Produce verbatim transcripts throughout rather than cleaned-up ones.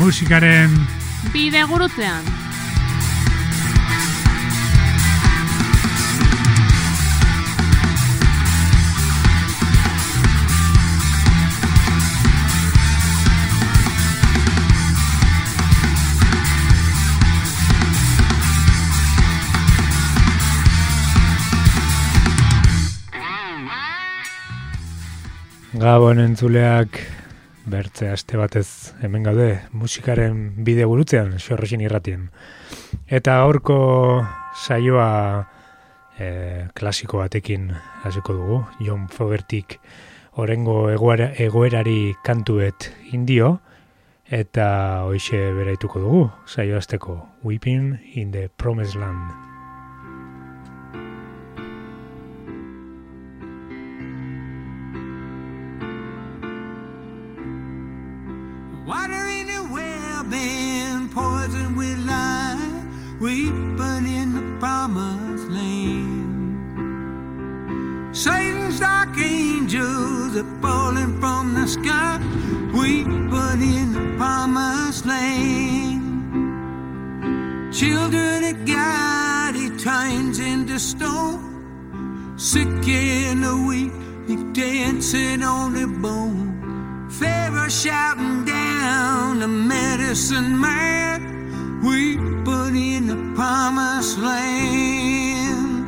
musikaren bide gurutzean. Gabon entzuleak, bertze aste batez hemen gaude musikaren bide gurutzean, Xorroxin irratien. Eta gaurko saioa e, klasiko batekin hasiko dugu, John Fogertyk orengo egoera, egoerari kantuet indio, eta hoixe beraituko dugu, saio hasteko Weeping in the Promised Land. Water in the well been poisoned with lies, weeping in the promised land. Satan's dark angels are falling from the sky, weeping in the promised land. Children of God, he turns into stone, sick and the weak, he dancing on the bone. Pharaoh shouting down the medicine man, weeping in the promised land.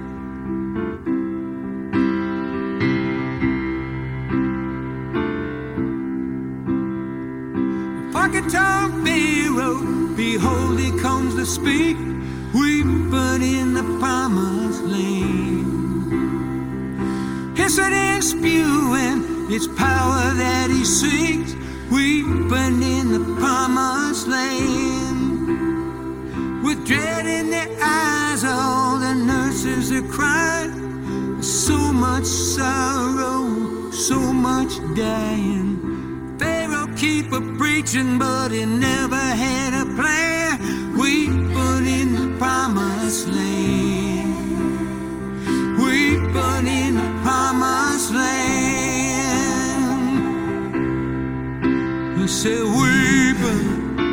Fucking-tongued Pharaoh, behold, he comes to speak, weeping in the promised land. Hissing and spewing, it's power that he seeks, weeping in the promised land. With dread in their eyes, all the nurses are crying. So much sorrow, so much dying. Pharaoh keep a preaching, but he never had a plan. Weeping in the promised land. Weeping in the promised land. We say weeping,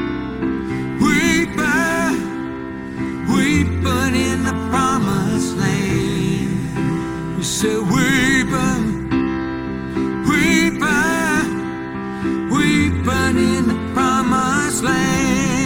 weeping, weeping in the promised land. We say weeping, weeping, weeping in the promised land.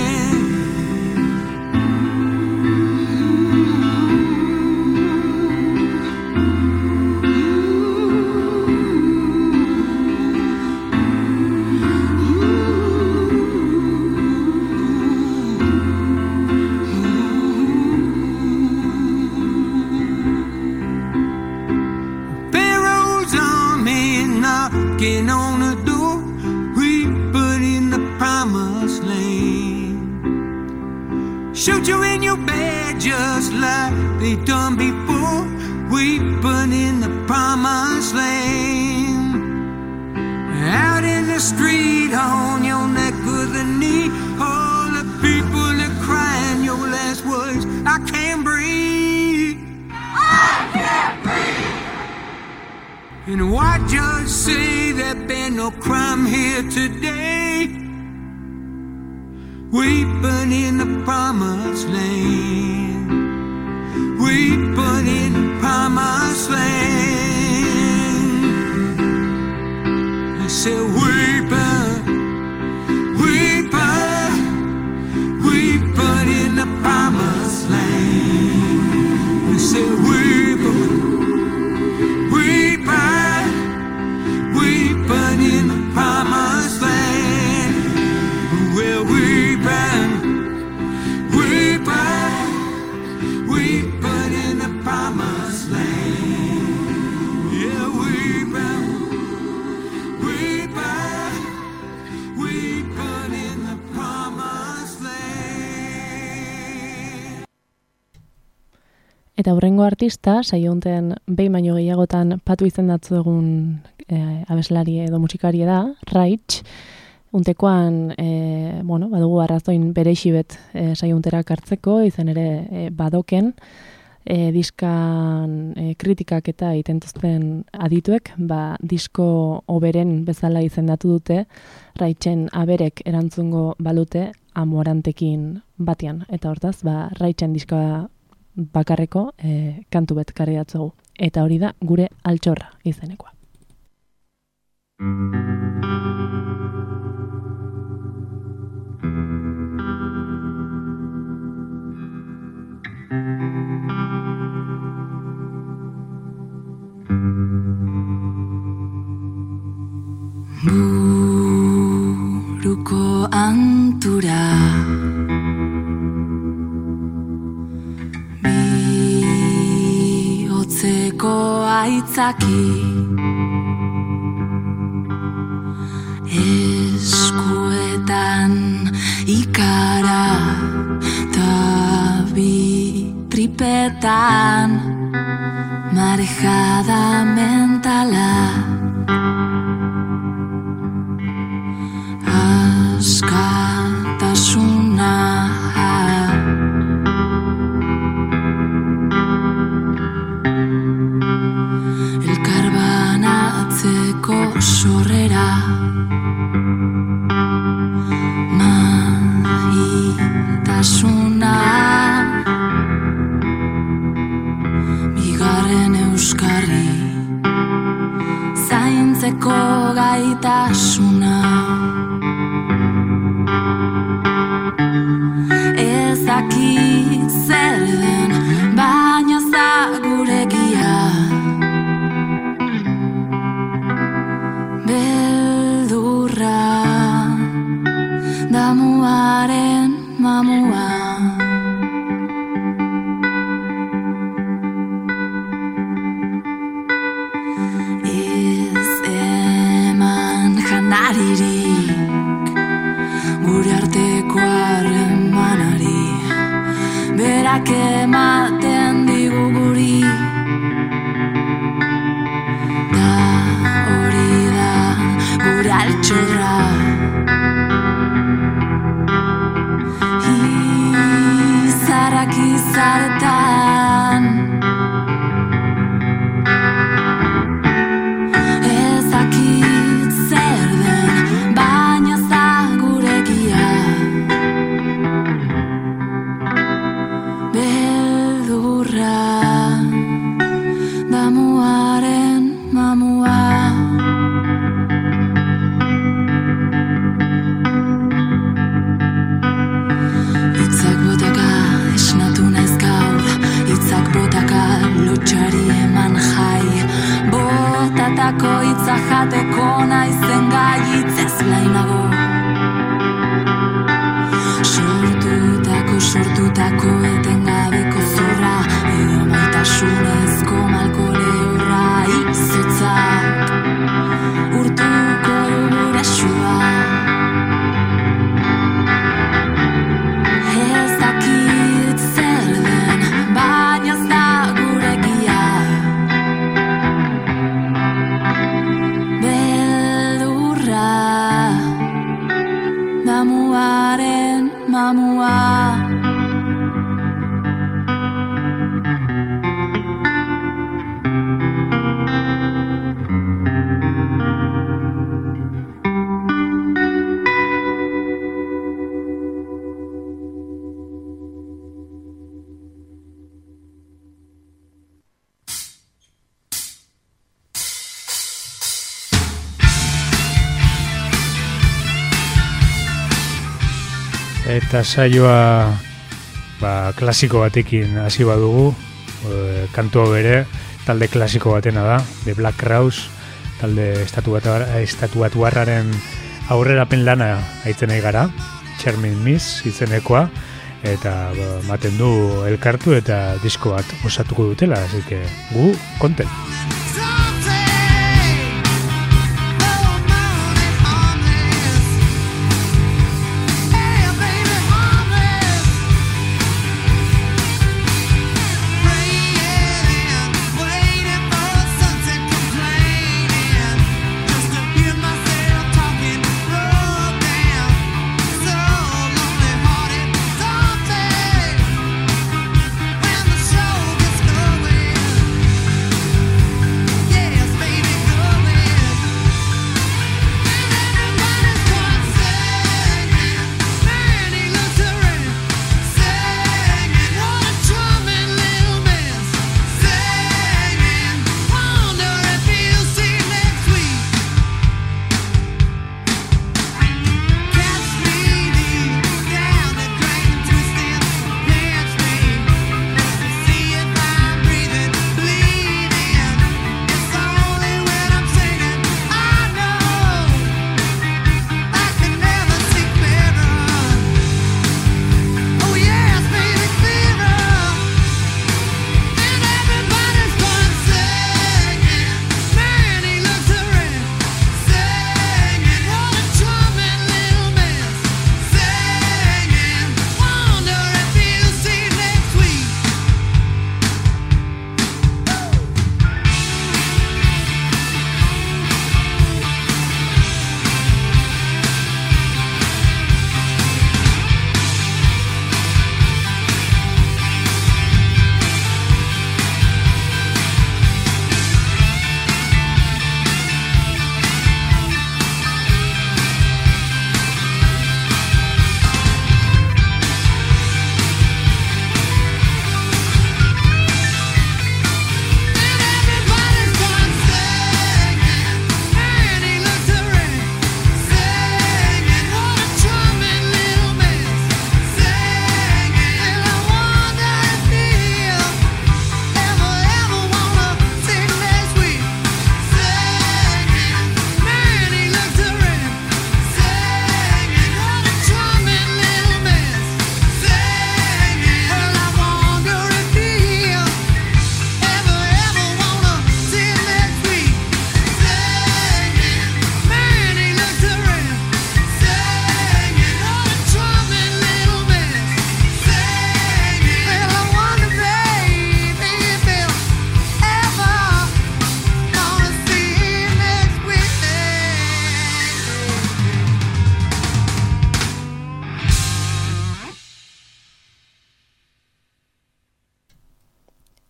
Knocking on the door, weeping in the promised land. Shoot you in your bed just like they done before, weeping in the promised land. Out in the street on your neck with a knee, all the people are crying your last words, I can't breathe, I can't breathe. And why just say there been no crime here today? Weeping in the promised land. Weeping in the promised land. I said weeping, weeping, weeping in the promised land. I said weeping, weeping, weeping in the promised land. We're weeping, weeping, weeping in the promised land. Yeah, weeping, weeping, weeping in the promised land. Eta hurrengo artista, saio honten behin baino gehiagotan patu izendatzu egun e, abeslari edo musikari da, Raitz. Untekoan, e, bueno, badugu arrazoin bereixibet e, saio honterak hartzeko, izan ere e, badoken, e, diskan e, kritikak eta itentuzten adituek, ba, disko oberen bezala izendatu dute, Raitsen aberek erantzungo balute Amorantekin batean. Eta hortaz, ba, Raitsen diska bakarreko e, kantu bet karri datzugu. Eta hori da gure altxorra izenekoa. Buruko antura bihotzeko aitzaki eskuetan ikara ta bi tripetan marejada mentala askatasuna elkarbanatzeko sorrera maitasuna bigarren euskarri zaintzeko gaitasuna ezakit zer den, baina za guregia beldurra damuaren mamua ez eman janaririk gure arteko harremanari berak ematen digu guri da hori da gure altxorra izarrak izartan ezakit zer den baina za guregia beldurra damuaren mamua hitzak botaka esnatu naiz gaur hitzak botaka lotxari eman jai botatako hitza jateko naizen gai hitzez lainago sortutako sortutako etengabeko zorra edo maitasunezko malkore horra izotzak urtuko du gure sua ez dakit zer den baina ez da guregia beldurra damuaren mamua Eta saioa ba, klasiko batekin hasi badugu, e, kantua bere, talde klasiko batena da, The Black Crowes, talde estatuatuarraren aurrerapen lana aitzen nahi gara, Charming Miss izenekoa, eta ba, maten du elkartu eta disko bat osatuko dutela, así que gu konten. Gets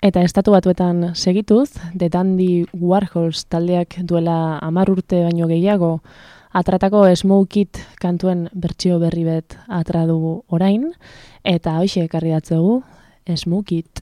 Eta estatu batuetan segituz, The Dandy Warhols taldeak duela hamar urte baino gehiago atratako Smoke It kantuen bertsio berri bet atradu orain, eta hoxe ekarri datzegu Smoke It.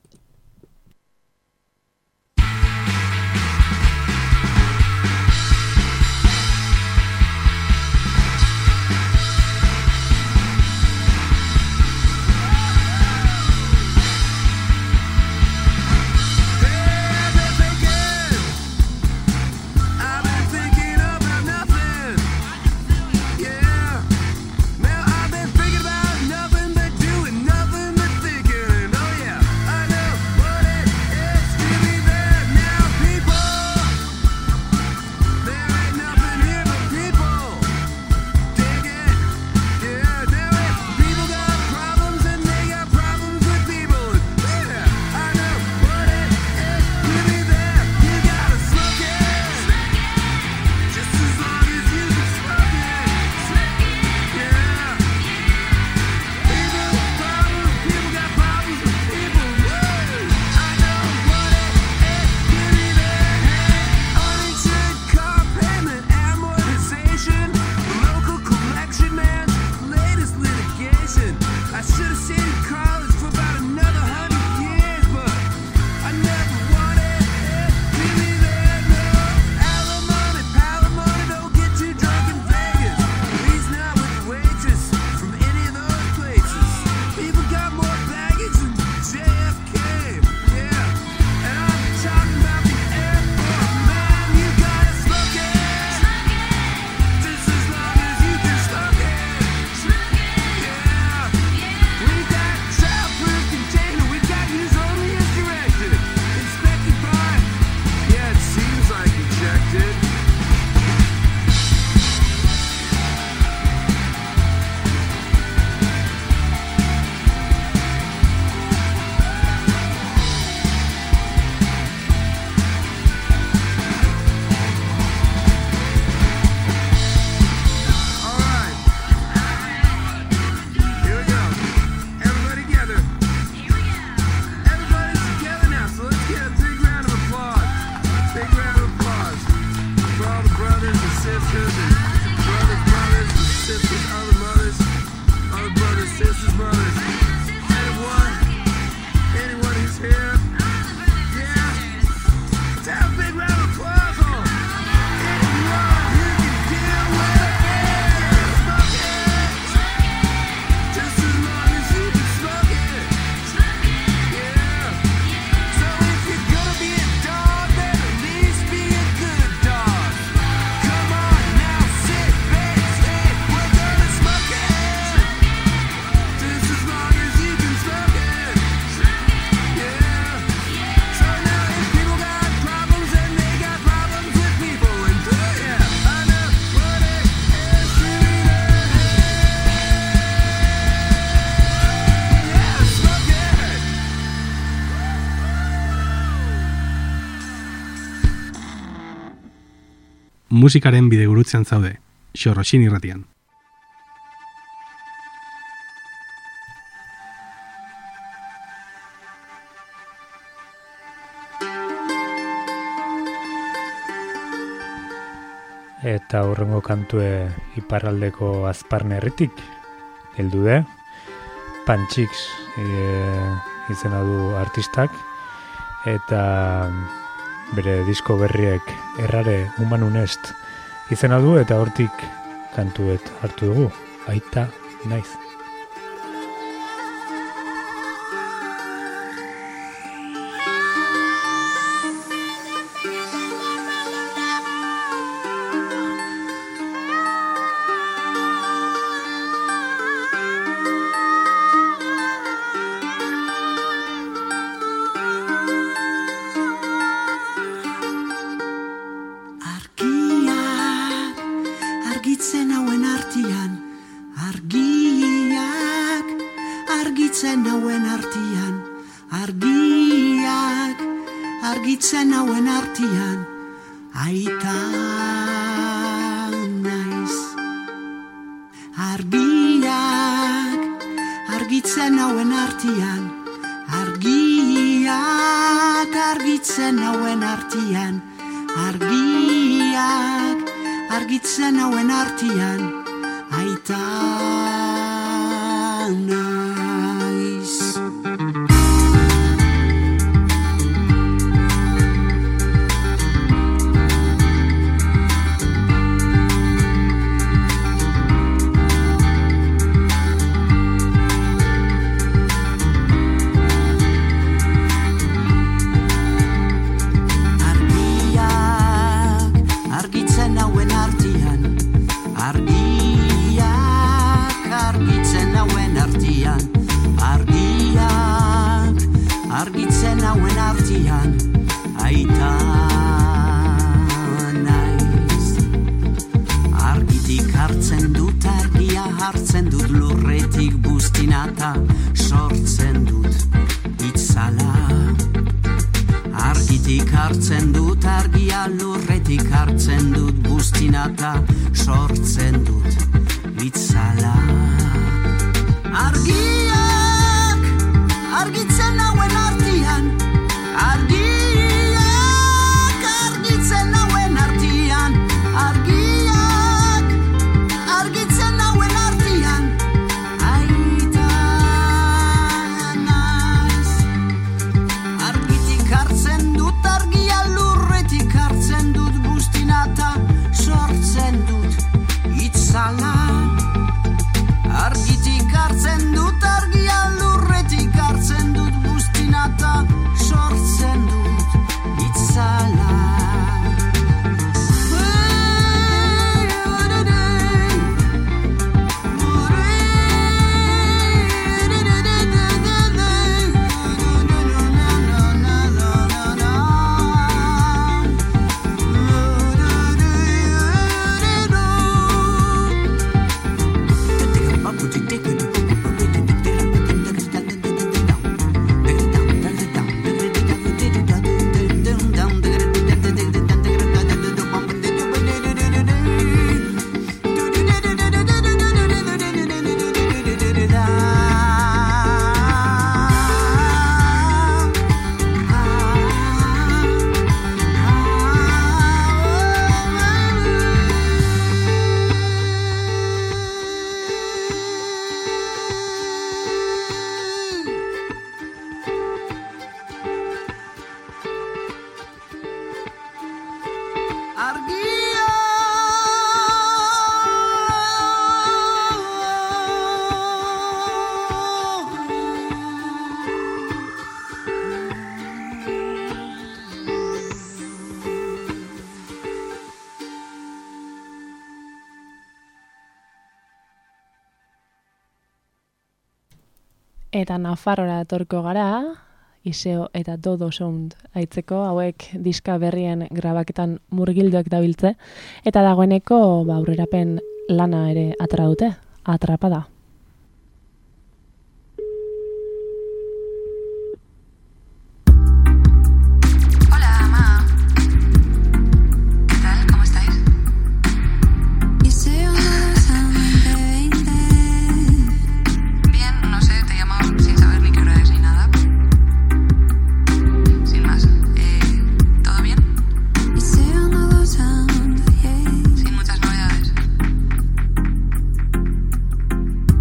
Musikaren bidegurutzean zaude, Xorroxin irratian. Eta hurrengo kantue iparraldeko Azparne herritik heldu de. Pantxix e, izena du artistak, eta bere disko berriek Errare Humanunest izena du, eta hortik kantuet hartu dugu, Aita Naiz. Argitzen hauen artian, argiak argitzen hauen artian, argiak argitzen hauen artian, aita naiz. Argitzen hauen artian, aita naiz. Argitik hartzen dut argia, hartzen dut lurretik bustinata, sortzen dut itzala. Argitik hartzen dut argia, lurretik hartzen dut bustinata, sortzen dut itzala. Argiak argitzen hauen artian, argiak argitzen hauen artian, argiak argitzen hauen artian, aita naiz. Argitik hartzen dut argia, lurretik hartzen dut bustinata, sortzen dut itzala. Argitik hartzen dut argia, lurretik hartzen dut bustinata, sortzen dut itzala. Eta Nafarrora etorko gara, Iseo eta Dodo Sound aitzeko, hauek diska berrien grabaketan murgilduak dabiltze, eta dagoeneko ba, aurrerapen lana ere atera dute, Atrapada. Sin muchas novedades.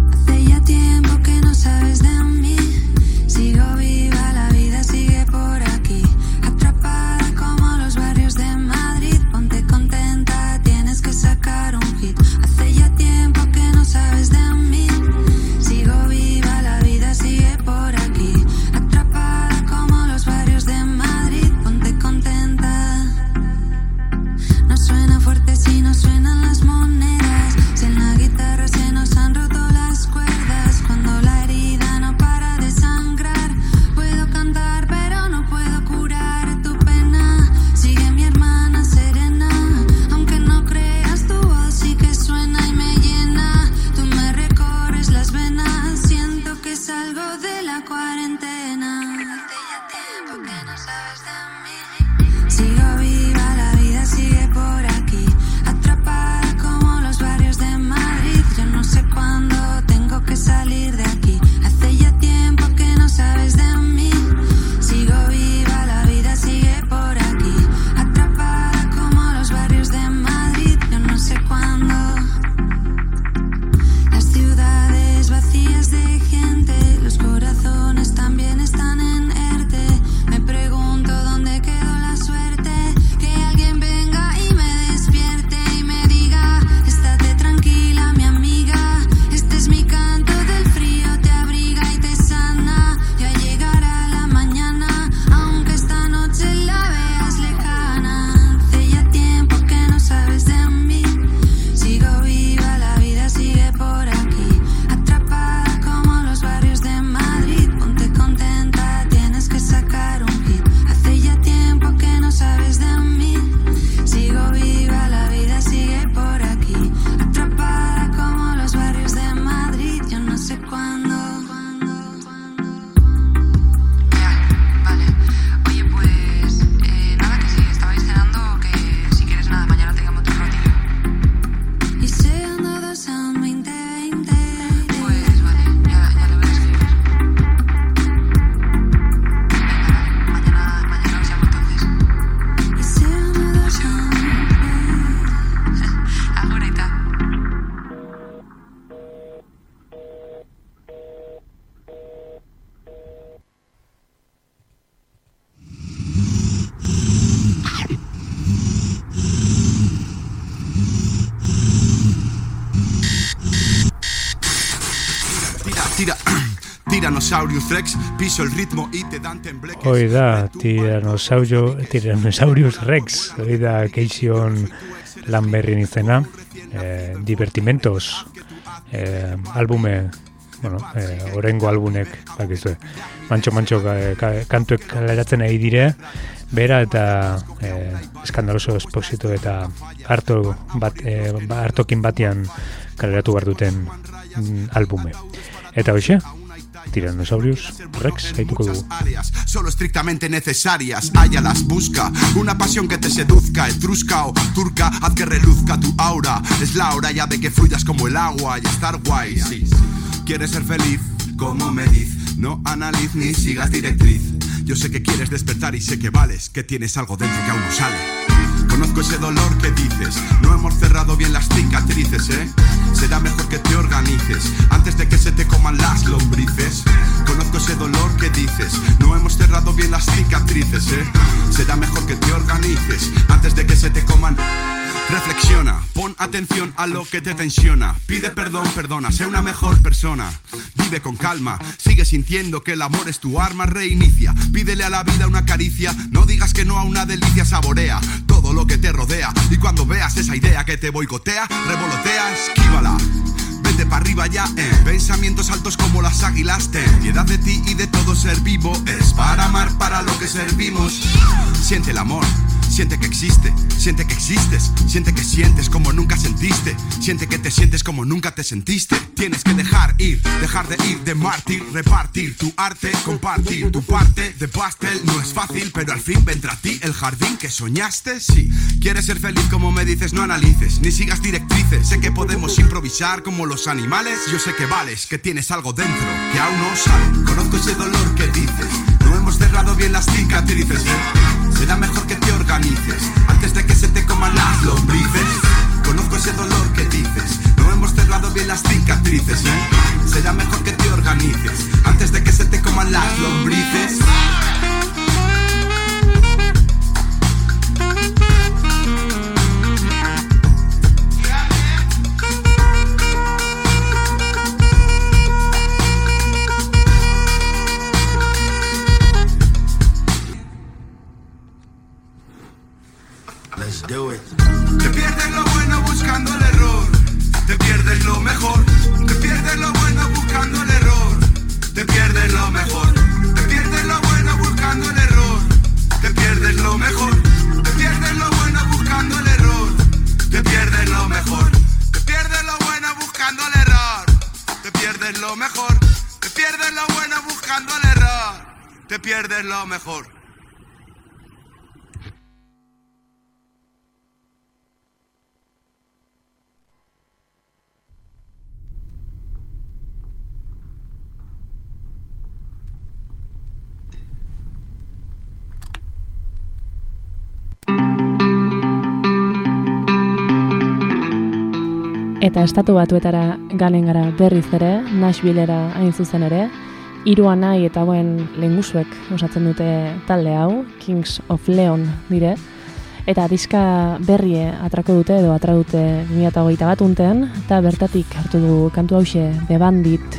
tira... Tyrannosaurus Rex, piso el ritmo y te dan tembleques. Hoi da, Tyrannosaurio, Tyrannosaurus Rex, hoi da keixion lan berrien izena, eh, divertimentos, eh, albume, bueno, eh, orengo albunek, bakizue, mantxo-mantxo ka, kantuek kaleratzen ari dire, bera eta eh, eskandaloso esposito eta harto bat, eh, hartokin batean kaleratu behar duten mm, albume. Eta hoxe, Tyrannosaurus Rex, haituko dugu. Solo estrictamente necesarias, hállalas, busca una pasión que te seduzca, etrusca o turca, haz que reluzca tu aura. Es la hora ya de que fluyas como el agua y estar guay. Sí. ¿Quieres ser feliz? Como me diz, no analiz ni sigas directriz. Yo sé que quieres despertar y sé que vales, que tienes algo dentro que aún no sale. Conozco ese dolor que dices, no hemos cerrado bien las cicatrices, ¿eh? Será mejor que te organices, antes de que se te coman las lombrices. Conozco ese dolor que dices, no hemos cerrado bien las cicatrices, ¿eh? Será mejor que te organices, antes de que se te coman... Reflexiona, pon atención a lo que te tensiona. Pide perdón, perdona, sé una mejor persona. Vive con calma, sigue sintiendo que el amor es tu arma, reinicia. Pídele a la vida una caricia, no digas que no a una delicia, saborea todo lo que te rodea. Y cuando veas esa idea que te boicotea, revolotea, esquívala. Vete para arriba ya, eh. Pensamientos altos como las águilas, ten piedad de ti y de todo ser vivo. Es para amar, para lo que servimos. Siente el amor, siente que existe, siente que existes, siente que sientes como nunca sentiste, siente que te sientes como nunca te sentiste. Tienes que dejar ir, dejar de ir de mártir, repartir tu arte, compartir tu parte de pastel. No es fácil, pero al fin vendrá a ti el jardín que soñaste. Sí, quieres ser feliz como me dices, no analices, ni sigas directrices. Sé que podemos improvisar como los animales. Yo sé que vales, que tienes algo dentro que aún no sale. Conozco ese dolor que dices, no hemos cerrado bien las cicatrices, ¿eh? Será mejor que te organices, antes de que se te coman las lombrices. Conozco ese dolor que dices, no hemos cerrado bien las cicatrices, ¿eh? Será mejor que te organices, antes de que se te coman las lombrices. Let's do it. Te pierdes lo bueno buscando el error, te pierdes lo mejor, te pierdes lo bueno buscando el error, te pierdes lo mejor, te pierdes lo bueno buscando el error, te pierdes lo mejor, te pierdes lo bueno buscando el error, te pierdes lo mejor, te pierdes lo bueno buscando el error, te pierdes lo mejor, te pierdes lo bueno buscando el error, te pierdes lo mejor. Eta estatu batuetara galen gara berriz ere, Nashvillera hain zuzen ere, hiru anai eta hauen lehengusuek osatzen dute talde hau, Kings of Leon dire, eta diska berrie atrako dute edo atra dute bi mila hogeita bat untean, eta bertatik hartu du kantu hause The Bandit.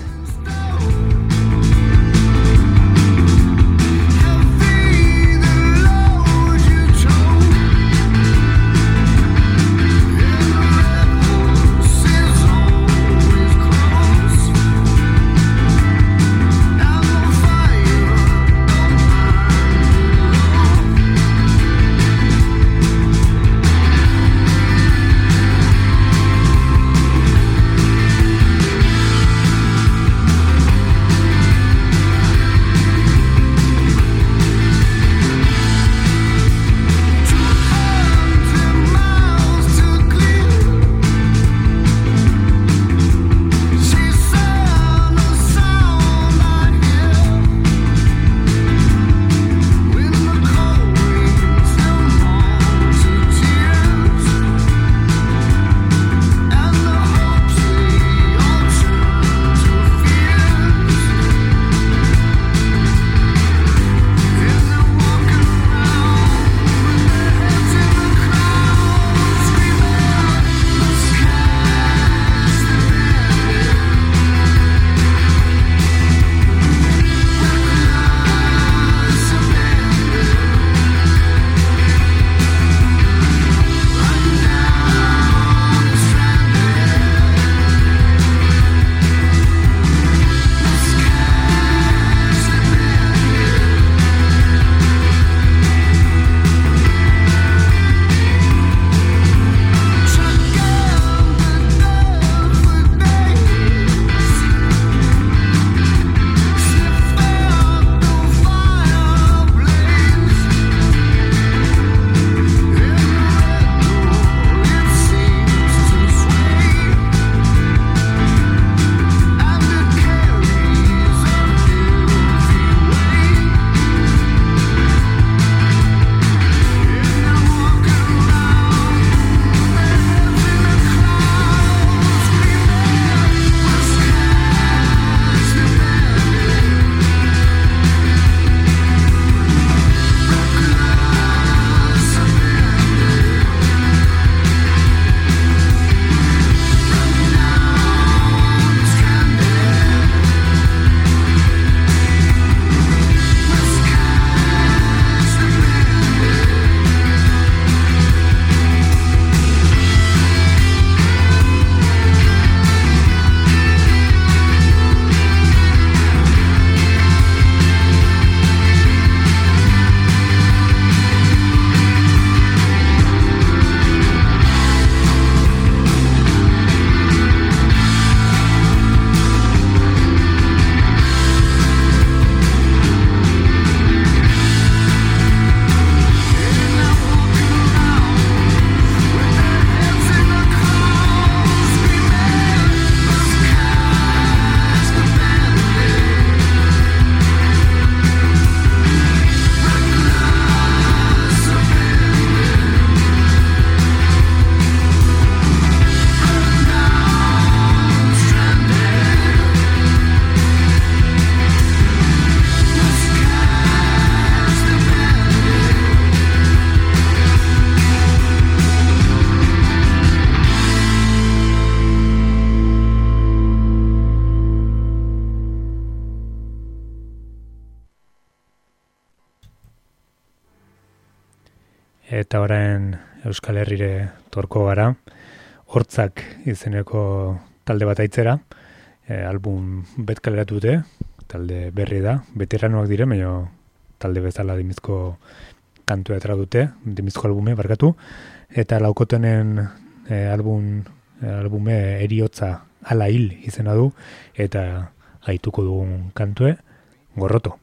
eta orain Euskal Herrire torko gara, Hortzak izeneko talde bat aitzera, e, album bet kaleratu dute, talde berri da, veteranoak dire, baina talde bezala dimizko kantua atera dute, dimizko albume, barkatu, eta laukotenen e, album, e, albume Eriotza ala hil izena du, eta gaituko dugun kantue, Gorroto.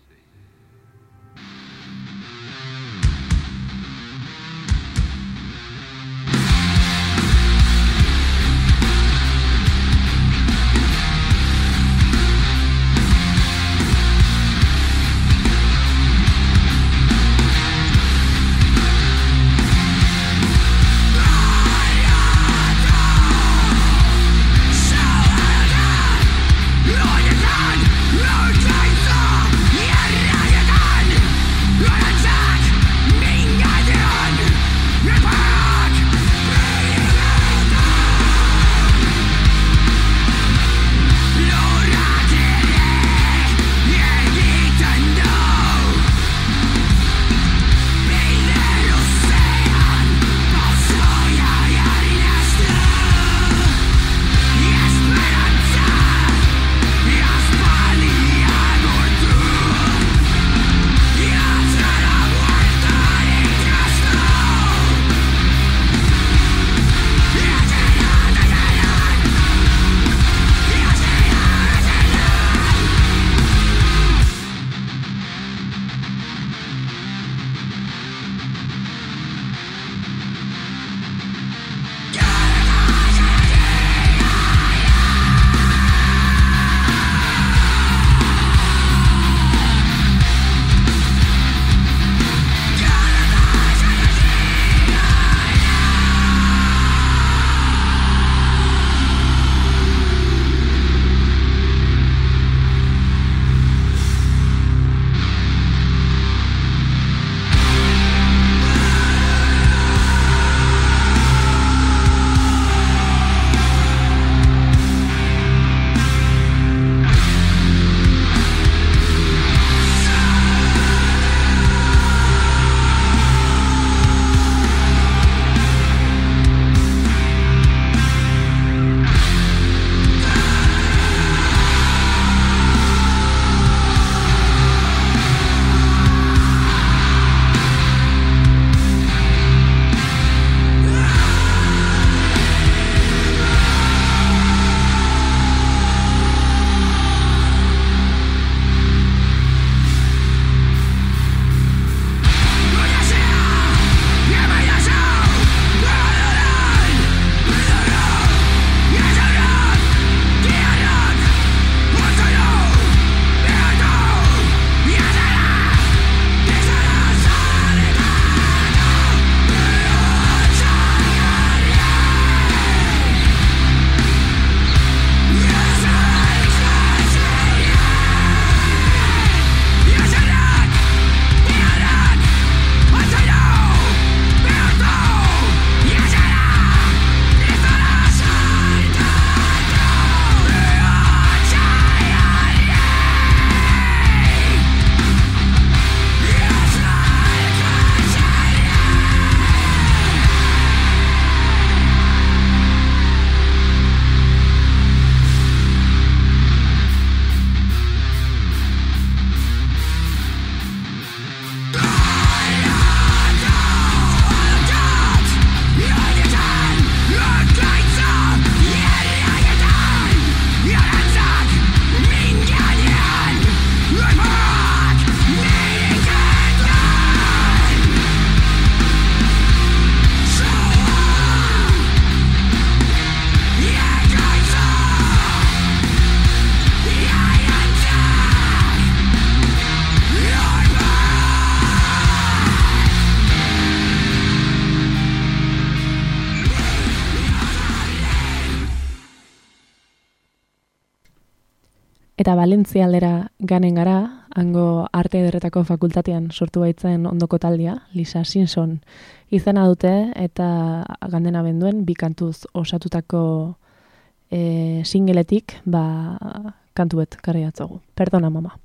Eta Valentzia aldera ganen gara, hango arte ederretako fakultatean sortu baitzen ondoko taldia, Lisa Simpson izena dute, eta gandena benduen bi kantuz osatutako e, singeletik, ba, kantuet karri atzogu. Perdona, mama.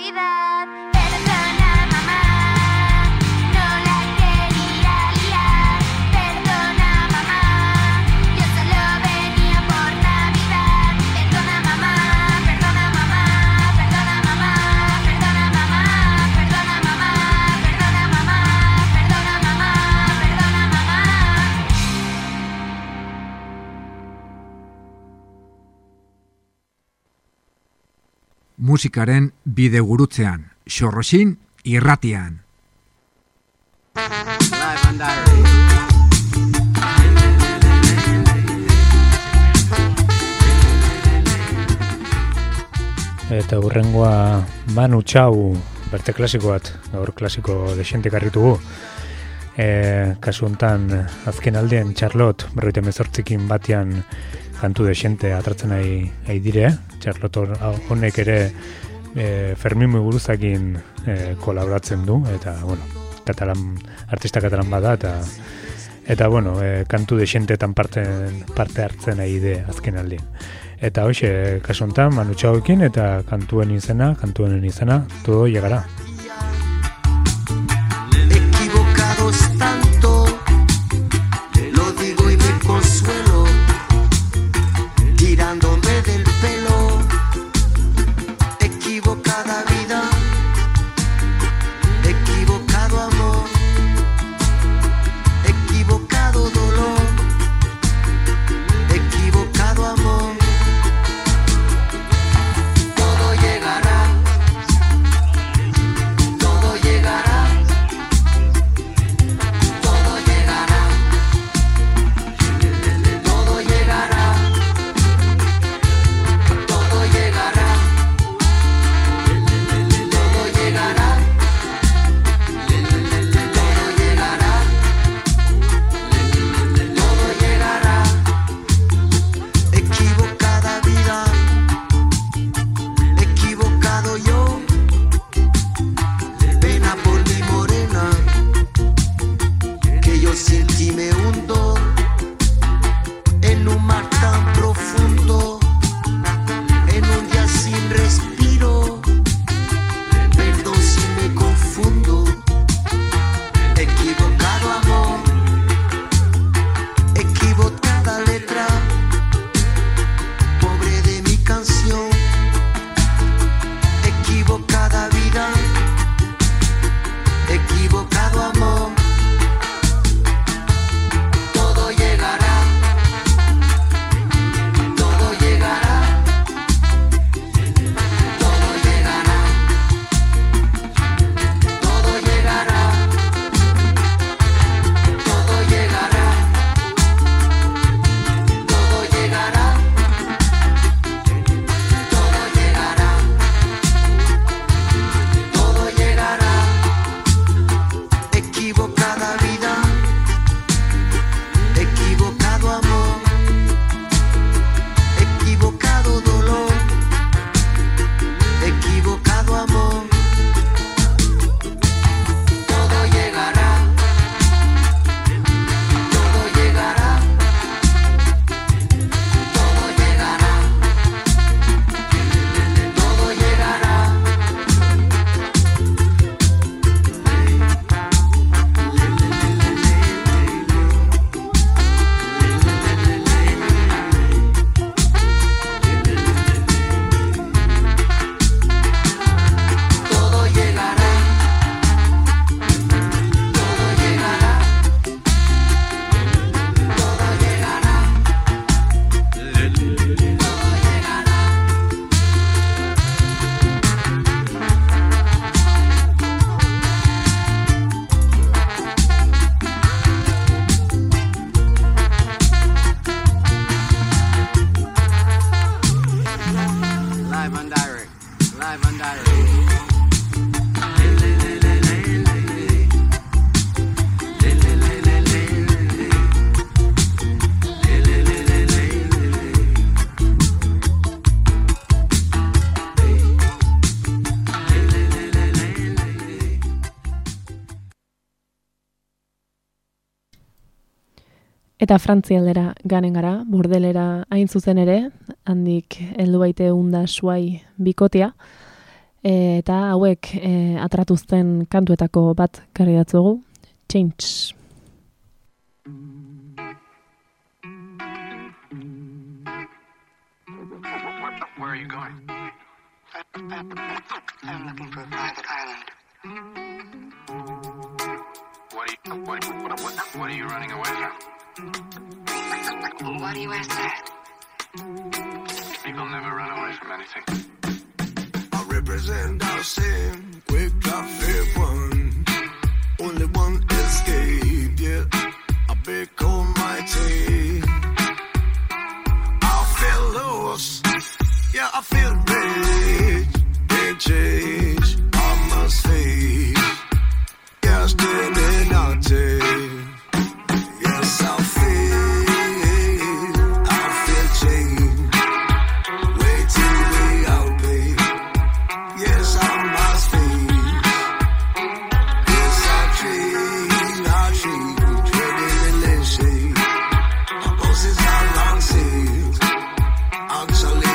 Navidad. Perdona mamá, no la quería liar. Perdona mamá, yo solo venía por Navidad. Perdona mamá, perdona mamá, perdona mamá, perdona mamá, perdona mamá, perdona mamá, perdona mamá, perdona mamá. Musikaren bidegurutzean, Xorroxin irratian. Live on Diary. Eta hurrengoa Manu Txau, berte klasiko bat, gaur klasiko dexente karritugu. E, kasu hontan azken aldean Charlotte, berroita mezortzikin batean kantu dexente atratzen nahi, nahi dire. Charlotte honek ere e, Fermin Muguruzakin e, kolaboratzen du, eta, bueno, katalan, artista katalan bada, eta eta, bueno, e, kantu dexentetan parte, parte hartzen nahi ide azken aldean. Eta hoxe, kasu honetan, Manu Txauekin, eta kantuen izena, kantuen izena, todo llegará. Equivocados tanto, lo digo y me consuelo, tirándome del pelo. Equivocada vida, equivocado amor, equivocado dolor, equivocado amor. Todo llegará, todo llegará, todo llegará, todo llegará, todo llegará, todo llegará, todo llegará, todo llegará. Equivocada vida, equivocado yo, pena por mi morena, que yo sin ti me hundo en un mar tan profundo, en un día sin respiro. Perdón si me confundo. Equivocado amor, equivocada letra, pobre de mi canción. Equivocada vida, equivocado amor. Todo llegará, todo llegará, todo llegará, todo llegará, todo llegará, todo llegará, todo llegará, todo llegará. Equivocada vida, equivocado amor, equivocado dolor, equivocado amor. Todo llegará, todo llegará, todo llegará, todo llegará. Todo llegará, todo llegará, todo llegará, todo llegará. Live on Diary. Live on Diary. Eta Frantzialdera ganen gara, Bordelera hain zuzen ere, handik heldu baite unda suai bikotea, E, eta hauek e, atratuzten kantuetako bat karri datzugu, Change. Where are you going? I'm looking for a private island. What are you, what, what, what, what are you running away from? Why do you ask that? People never run away from anything. I represent our sin, quick drop fair one. Only one escape, yeah. A big almighty. I feel lost, yeah, I feel rich. Big change, I must face. Yeah, still in our day. Yes, I feel, I feel change. Way too way out, babe. Yes, I must face. Yes, I treat, I treat, treading in the shade. My bosses are long sales. Actually,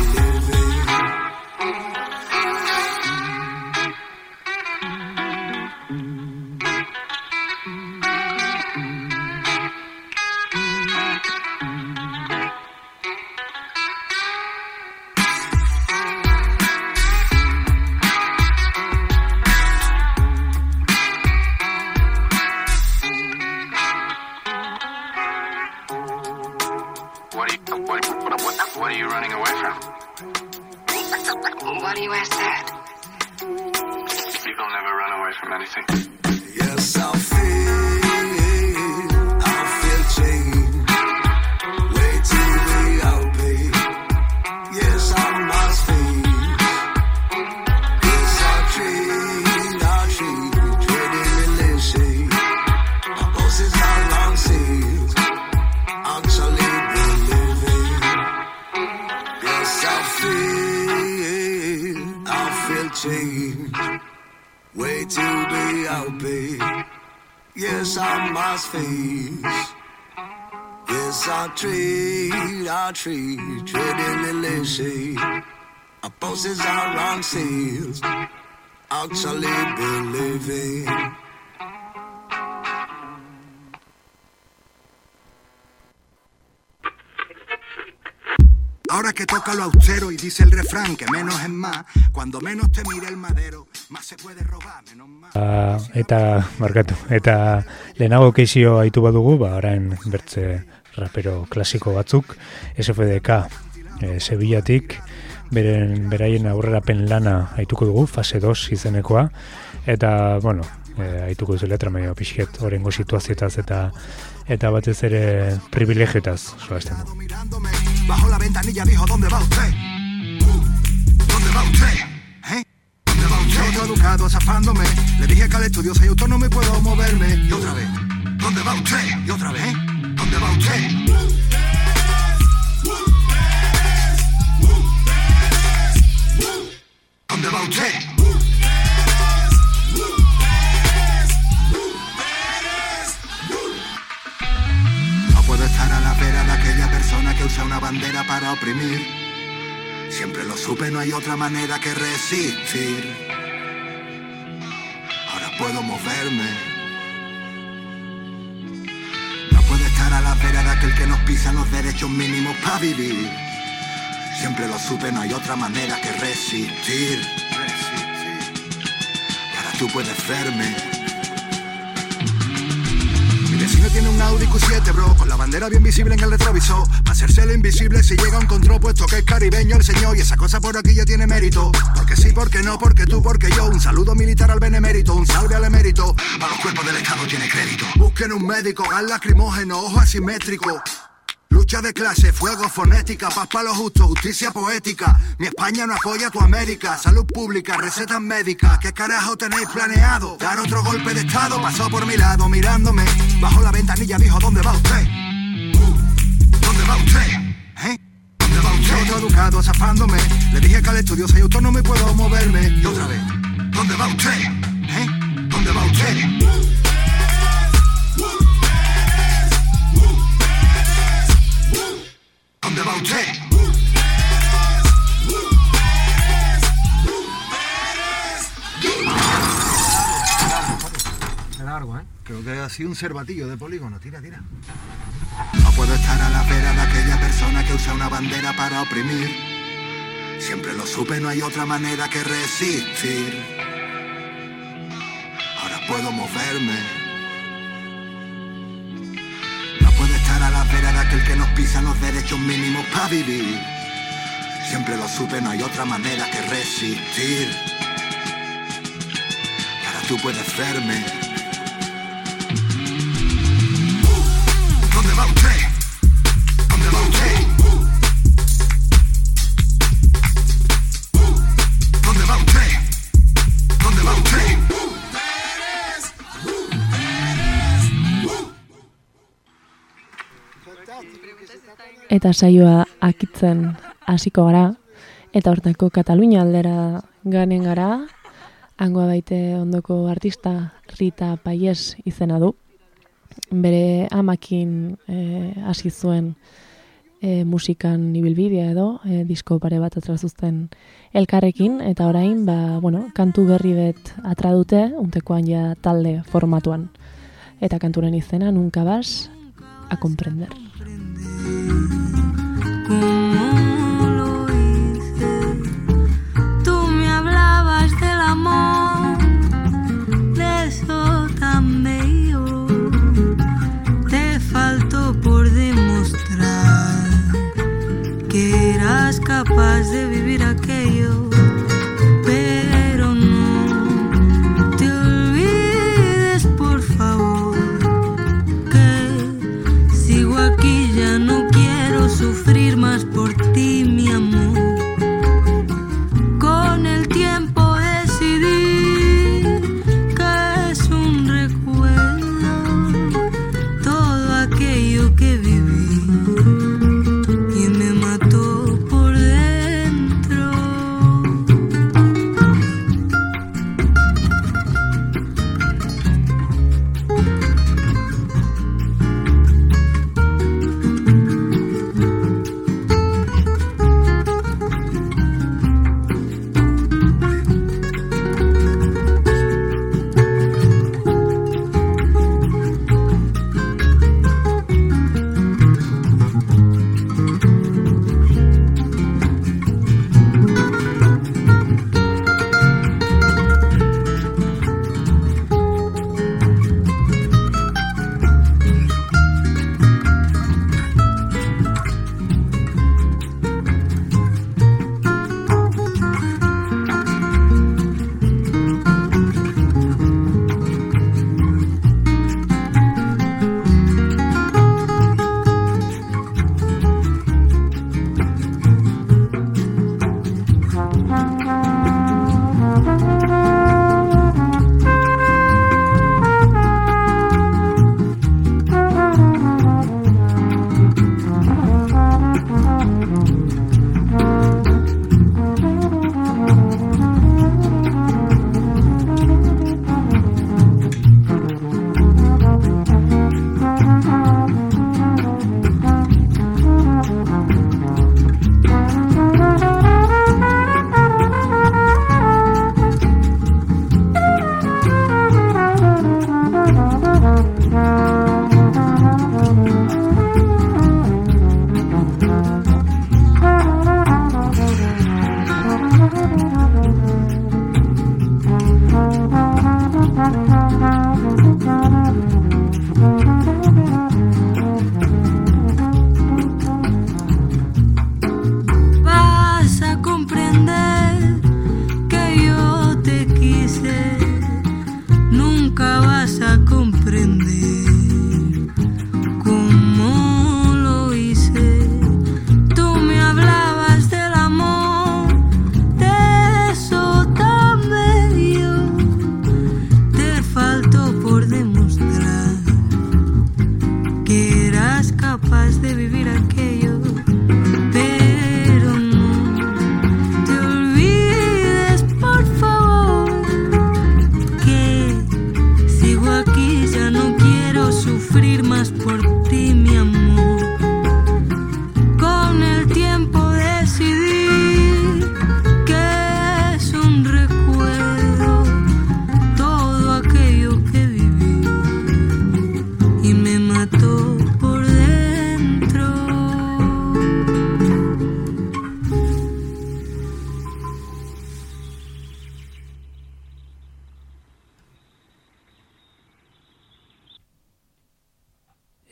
What are you, what, what, what, what are you running away from? Why do you ask that? People never run away from anything. yes, I feel, I feel change. Way too way out, babe. Yes, I must face. Yes, I treat, I treat, treading in the shade. My bosses are long sales. Actually, been living. Yes, I feel, I feel change. Way too be out, babe. Yes, I must face. Yes, I treat, I treat, treading in the shade. Our bosses are on sales. Actually, been living. Ahora que toca lo austero y dice el refrán que menos es más, cuando menos te mire el madero, más se puede robar, menos más. Uh, eta, markatu, eta lehenago keizio haitu badugu, ba, orain bertze rapero klasiko batzuk, S F D K, e, Sevillatik, beren, beraien aurrerapen lana haituko dugu, fase dos izenekoa, eta, bueno, e, haituko duzu letra medio pixket, orengo situazioetaz eta eta batez ere privilegiotaz soazten du. Bajo la ventanilla dijo, ¿dónde va usted? ¿Dónde va usted? ¿Eh? ¿Dónde va usted? Otro educado zafándome. Le dije que al estudio soy autónomo y puedo moverme. Y otra vez, ¿dónde va usted? Y otra vez, ¿eh? ¿Dónde va usted? ¿Dónde va usted? No puedo estar a la vera de aquella persona que usa una bandera para oprimir. Siempre lo supe, no hay otra manera que resistir. Ahora puedo moverme. No puedo estar a la vera de aquel que nos pisa los derechos mínimos para vivir. Siempre lo supe, no hay otra manera que resistir. Y ahora tú puedes verme. Si no tiene un Audi Q siete, bro, con la bandera bien visible en el retrovisor, para hacerse el invisible si llega un control, puesto que es caribeño el señor, y esa cosa por aquí ya tiene mérito. Porque sí, porque no, porque tú, porque yo. Un saludo militar al benemérito, un salve al emérito. Para los cuerpos del Estado tiene crédito. Busquen un médico, gas lacrimógeno, ojo asimétrico. Lucha de clase, fuego, fonética, paz para los justos, justicia poética. Mi España no apoya a tu América. Salud pública, recetas médicas. ¿Qué carajo tenéis planeado? Dar otro golpe de estado. Pasó por mi lado mirándome. Bajo la ventanilla dijo, ¿dónde va usted? ¿Dónde va usted? ¿Eh? ¿Dónde va usted? Otro educado zafándome. Le dije que al estudio soy autónomo y puedo moverme. Y otra vez, ¿dónde va usted? ¿Eh? ¿Dónde va usted? ¿Dónde va usted? Creo que ha sido un cervatillo de polígono. Tira, tira. No puedo estar a la vera de aquella persona que usa una bandera para oprimir. Siempre lo supe, no hay otra manera que resistir. Ahora puedo moverme. No puedo estar a la vera de aquel que nos pisa los derechos mínimos para vivir. Siempre lo supe, no hay otra manera que resistir. Y ahora tú puedes verme. ¿Dónde va usted? ¿Dónde va usted? ¿Dónde va usted? ¿Dónde va usted? Eta saioa akitzen hasiko gara, eta hortako Katalunia aldera ganen gara, hangoa baite ondoko artista Rita Payés izena du. Bere amakin hasi zuen e, musikan ibilbidea edo, e, disko pare bat atrazuzten elkarrekin, eta orain, ba, bueno, kantu berri bet atra dute, untekoan ja talde formatuan. Eta kanturen izena, Nunca vas a comprender. ¿Cómo lo hice? Tú me hablabas del amor, de eso tan bello. Te faltó por demostrar que eras capaz de vivir aquello, pero no te olvides, por favor, que sigo aquí, ya no quiero sufrir más por ti, mi amor. Con el tiempo decidí que es un recuerdo todo aquello que viví y me mató por dentro.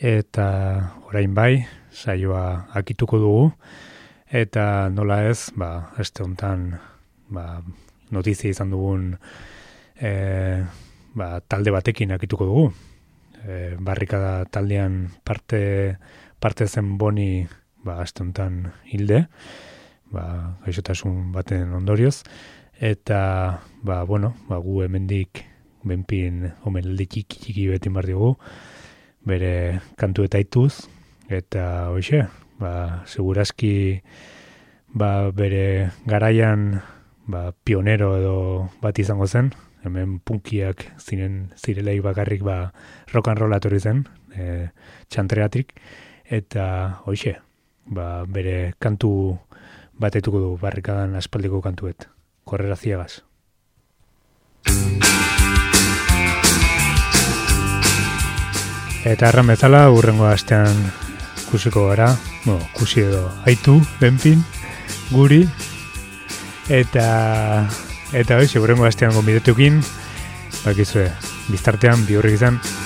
eta orain bai, saioa akituko dugu, eta nola ez, ba, este hontan, ba, notizia izan dugun e, ba, talde batekin akituko dugu. E, barrikada taldean parte, parte zen Boni, ba, este hontan hilde, ba, gaixotasun baten ondorioz, eta, ba, bueno, ba, gu hemendik benpin omenaldi txiki txiki beti bar diogu, bere kantu eta ituz, eta hoxe, ba, segurazki ba, bere garaian ba, pionero edo bat izango zen, hemen punkiak ziren zirelei bakarrik ba, rock and roll atorri zen, e, txantreatik, eta hoxe, ba, bere kantu batetuko du barrikadan aspaldiko kantuet, Korrera Ziegas. Eta erran bezala, urrengo astean kusiko gara, bueno, kusi edo haitu, benpin, guri, eta eta hori, urrengo astean gonbidetukin, bakizue, biztartean, bihurrik izan,